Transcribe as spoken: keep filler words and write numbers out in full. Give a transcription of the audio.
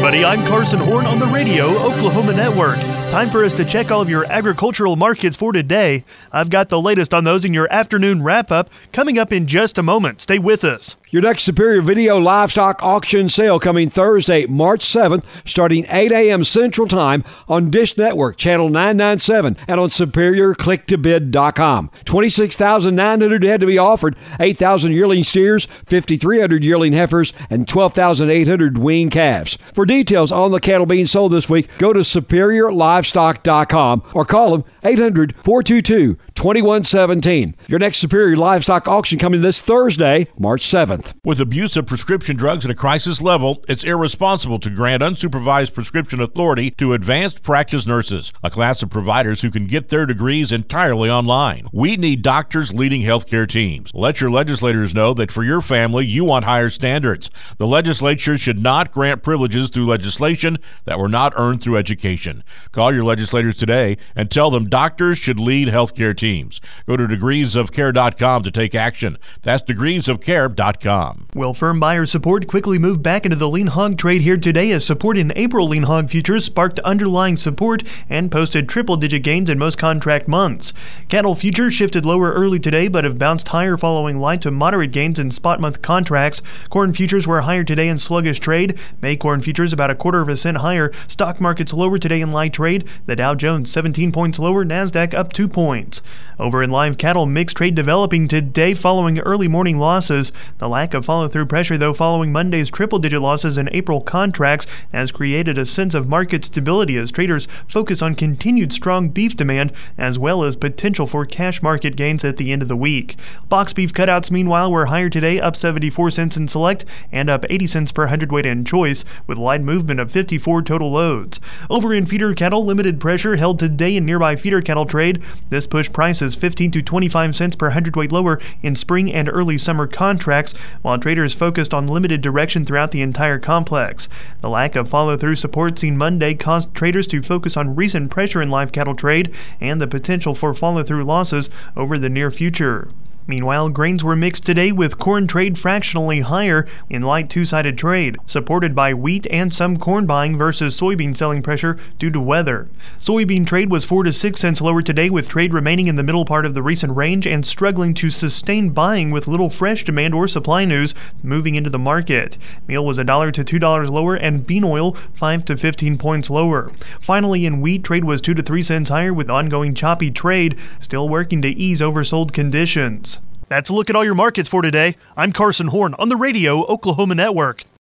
everybody. I'm Carson Horn on the Radio Oklahoma Network. Time for us to check all of your agricultural markets for today. I've got the latest on those in your afternoon wrap-up coming up in just a moment. Stay with us. Your next Superior Video Livestock Auction Sale coming Thursday, March seventh, starting eight a.m. Central Time on Dish Network, Channel nine ninety-seven, and on superior click to bid dot com. twenty-six thousand nine hundred had to be offered, eight thousand yearling steers, five thousand three hundred yearling heifers, and twelve thousand eight hundred weaned calves. For details on the cattle being sold this week, go to superior livestock dot com or call them eight hundred, four two two, two one one seven. Your next Superior Livestock Auction coming this Thursday, March seventh. With abuse of prescription drugs at a crisis level, it's irresponsible to grant unsupervised prescription authority to advanced practice nurses, a class of providers who can get their degrees entirely online. We need doctors leading healthcare teams. Let your legislators know that for your family, you want higher standards. The legislature should not grant privileges through legislation that were not earned through education. Call your legislators today and tell them doctors should lead healthcare teams. Go to degrees of care dot com to take action. That's degrees of care dot com. Well, firm buyer support quickly moved back into the lean hog trade here today as support in April lean hog futures sparked underlying support and posted triple-digit gains in most contract months. Cattle futures shifted lower early today but have bounced higher following light to moderate gains in spot month contracts. Corn futures were higher today in sluggish trade. May corn futures about a quarter of a cent higher. Stock markets lower today in light trade. The Dow Jones seventeen points lower, NASDAQ up two points. Over in live cattle, mixed trade developing today following early morning losses. The lack of follow-through pressure, though, following Monday's triple-digit losses in April contracts has created a sense of market stability as traders focus on continued strong beef demand as well as potential for cash market gains at the end of the week. Box beef cutouts, meanwhile, were higher today, up seventy-four cents in select and up eighty cents per hundredweight in choice, with light movement of fifty-four total loads. Over in feeder cattle, limited pressure held today in nearby feeder cattle trade. This pushed prices fifteen to twenty-five cents per hundredweight lower in spring and early summer contracts, while traders focused on limited direction throughout the entire complex. The lack of follow-through support seen Monday caused traders to focus on recent pressure in live cattle trade and the potential for follow-through losses over the near future. Meanwhile, grains were mixed today with corn trade fractionally higher in light two-sided trade, supported by wheat and some corn buying versus soybean selling pressure due to weather. Soybean trade was four to six cents lower today, with trade remaining in the middle part of the recent range and struggling to sustain buying with little fresh demand or supply news moving into the market. Meal was a dollar to two dollars lower and bean oil five to fifteen points lower. Finally, in wheat, trade was two to three cents higher with ongoing choppy trade, still working to ease oversold conditions. That's a look at all your markets for today. I'm Carson Horn on the Radio Oklahoma Network.